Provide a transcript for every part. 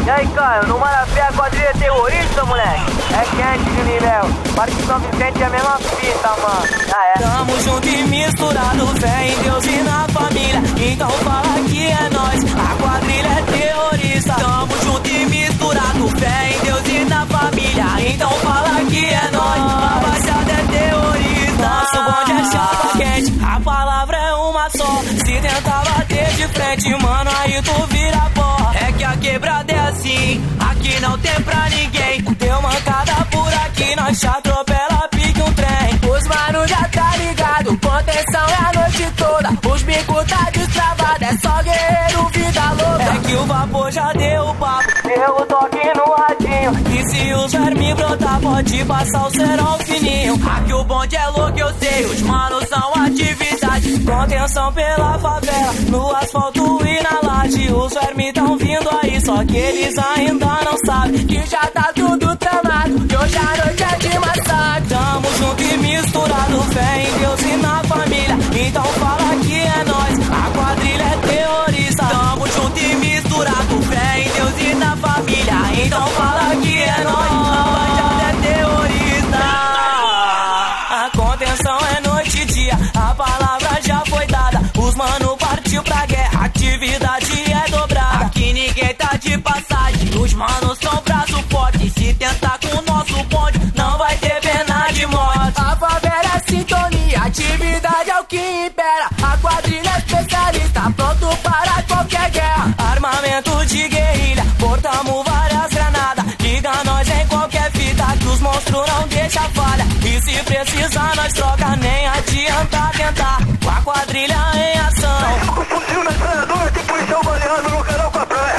E aí, Caio, no Marafé a quadrilha é terrorista, moleque? É quente, Juninho. Parque São Vicente é a mesma fita, mano. Ah, é. Tamo junto e misturado, fé em Deus e na família. Então fala que é nós, a quadrilha é terrorista. Tamo junto e misturado, fé em Deus e na família. Então fala que é nós, a baixada é terrorista. Nosso bonde é chapa quente, a palavra é uma só. Se tentar bater de frente, mano, aí tu vira pó. É que a quebrada é assim, aqui não tem pra ninguém. Deu mancada por aqui, nós te atropela, pique um trem. Os mano já tá ligado, contenção é a noite toda. Os bicos tá destravado, é só guerreiro, vida louca. É que o vapor já deu o papo, deu o toque no radinho. e se os vermes brotar, pode passar o cerol fininho. Aqui o bonde é louco, eu sei, os manos são atividade. Contenção pela favela, no asfalto e na laje. Os vermes tão vindo aí, só que eles ainda não sabem que já tá tudo tramado, que hoje a noite é de massacre. Tamo junto e misturado, fé em Deus e na família. Então fala que é nós, a quadrilha é terrorista. Tamo junto e misturado, fé em Deus e na família. Então fala que é nós, a baixada é terrorista. A contenção é noite e dia, a palavra já foi dada. Os mano partiu pra guerra, atividade é dobrada. Aqui ninguém tá de passagem, os manos são braço forte. Se tentar com o nosso bonde, não vai ter pena de morte. A favela é sintonia, atividade é o que impera. A quadrilha é especialista, pronto para qualquer guerra. Armamento de guerrilha, portamos várias granadas. Liga nós em qualquer fita, que os monstros não deixam falha. E se precisar nós troca, nem adianta tentar. Com a quadrilha em ação. Com fuzil na treinadora, tem policial baleando no canal com a praia.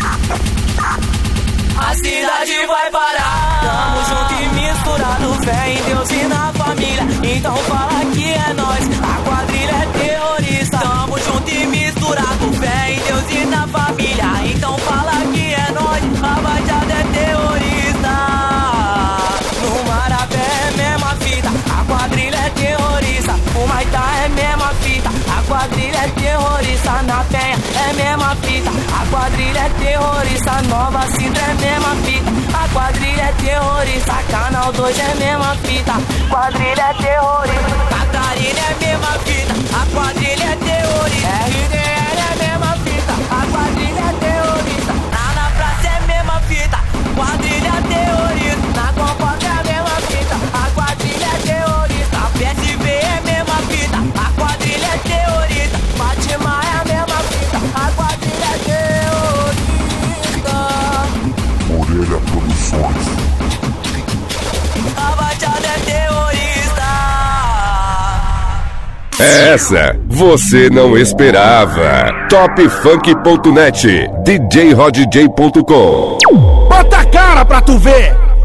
A cidade vai parar. Tamo junto e misturado, fé em Deus e na família. Então fala que é nós, a quadrilha é terrorista. Tamo junto e misturado, fé em Deus e na família. Então fala que é nós, a baixada é terrorista. No Marapé é mesma fita, a quadrilha é terrorista. O Maitá é mesma fita, a quadrilha é terrorista. Na Penha é mesma fita, a quadrilha é terrorista. Nova Sintra é mesma fita, a quadrilha é terrorista. Canal 2 é mesma fita, quadrilha é terrorista. Catarina é mesma fita, a quadrilha é terrorista. RDL é mesma fita, a quadrilha é terrorista. Na praça é mesma fita, quadrilha é terrorista. Na Comporta é a mesma fita, a quadrilha é terrorista. PSV é mesma fita, a quadrilha é terrorista. Fátima é a mesma fita, a quadrilha é terrorista. Orelha Produções. A baixada é terrorista. Essa você não esperava. Topfunk.net, djrodj.com. Bota a cara pra tu ver!